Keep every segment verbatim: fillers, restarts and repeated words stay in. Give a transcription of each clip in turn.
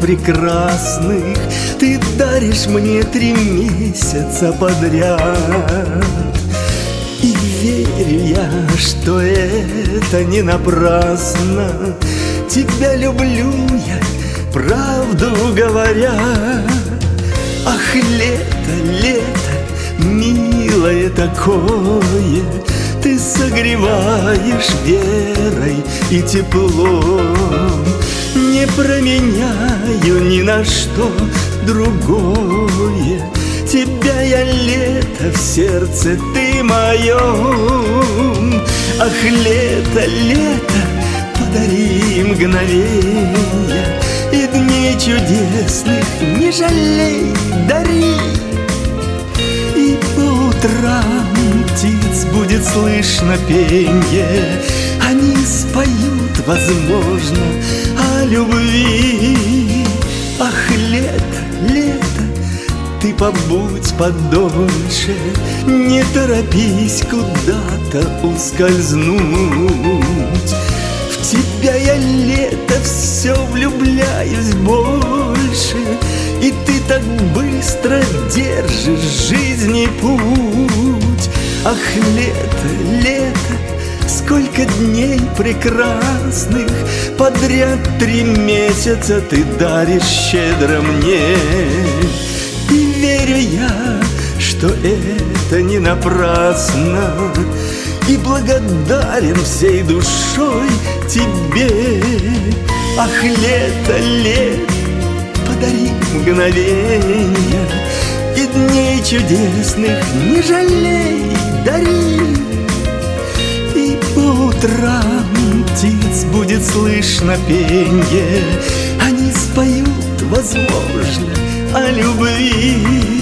прекрасных ты даришь мне три месяца подряд. И верю я, что это не напрасно. Тебя люблю я, правду говоря. Ах, лето, лето, милое такое, ты согреваешь верой и теплом. Не променяю ни на что другое. Тебя я лето в сердце ты моем. Ах, лето, лето, подари мгновенья, и дней чудесных не жалей, дари. И по утрам птиц будет слышно пенье, они споют, возможно, о любви. Ах, лето, лето, ты побудь подольше, не торопись куда-то ускользнуть. В тебя я, лето, все влюбляюсь больше, и ты так быстро держишь жизни путь. Ах, лето, лето, сколько дней прекрасных подряд три месяца ты даришь щедро мне. И верю я, что это не напрасно, и благодарен всей душой тебе. Ах, лето, лето, подари мгновенья, и дней чудесных не жалей, дари. И по утрам птиц будет слышно пенье, они споют, возможно, о любви.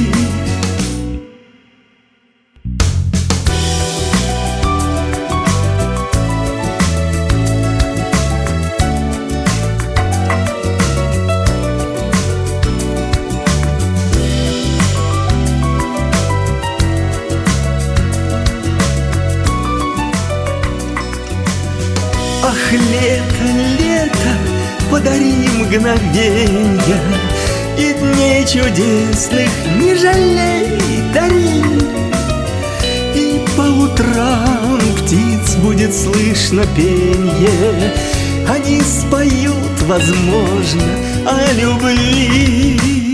Ах, лето, лето, подари мгновенья, и дней чудесных не жалей, дари. И по утрам птиц будет слышно пенье, они споют, возможно, о любви.